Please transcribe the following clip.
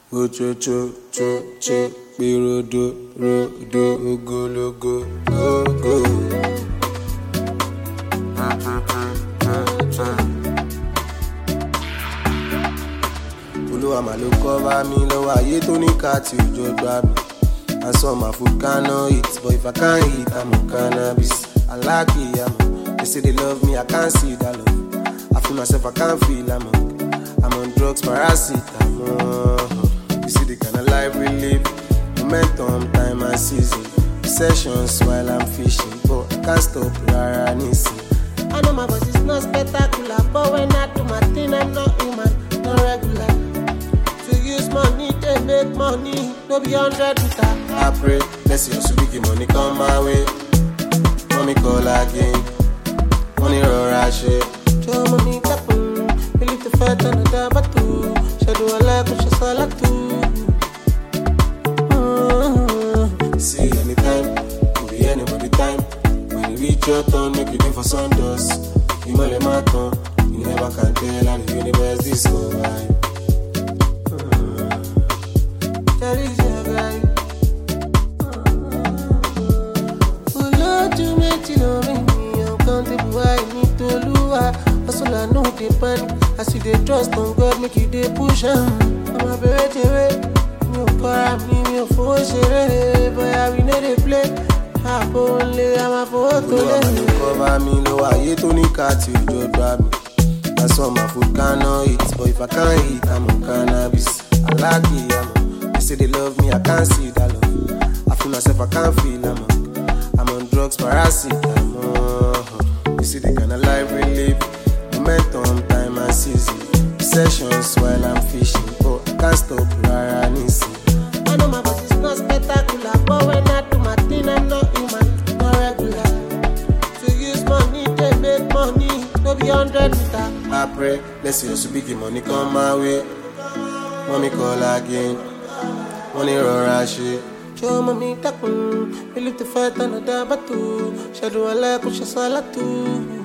Ocho cho cho cho, birodo rodo, ogologo ogo. Olúwa mà ló cover mi lọ́wọ́ ayé tó ní ká tí òjò gbà mí. I saw my food cannot eat, but if I can't eat, I'm on cannabis. I like it, they say they love me, I can't see that love. I feel myself, I can't feel I'm on drugs, paracetamol. You see the kind of life we live. Momentum, time and season. Sessions while I'm fishing, but I can't stop rara nisi. I know my voice is not spectacular, but when I do my thing, I'm not human, not regular. To use money, they make money, no be 100 with that. I pray, let's see your big money come my way. Mommy call again, money rora shit. Show money tapun, believe the fight on the battle. Shadow a like, push a solid too. See anytime, could be anybody time. When you reach your turn, make you think for Sundos. You mole maton, you never can tell, and the universe discover. That is your guy. Oh Lord, you make it on me. I'm countable, I need to lose. That's all I know, they panic. I see they trust on God, make it they push I'm a berry. Me para me, me for share. Boy, I we know they play. I'm only, I'm a photo. Cover me, no, I hate to need cat you, just grab me. I saw my food cannot eat, but if I can't eat, I'm on cannabis. I like it, they say they love me, I can't see that love. I feel myself, I can't feel I'm on drugs, paracetamol. You see the kind of life we live. Momentum, time and season. Sessions while I'm fishing, but I can't stop rara nisi. I know my voice is not spectacular, but when I do my thing, I'm not human, not regular. To use money, they make money, no be 100 with that. I pray, let's see your big money come my way. Mommy call again, money rora shit. Show mommy tapun, believe the fight on the battle. Shadow a like, push a solid too.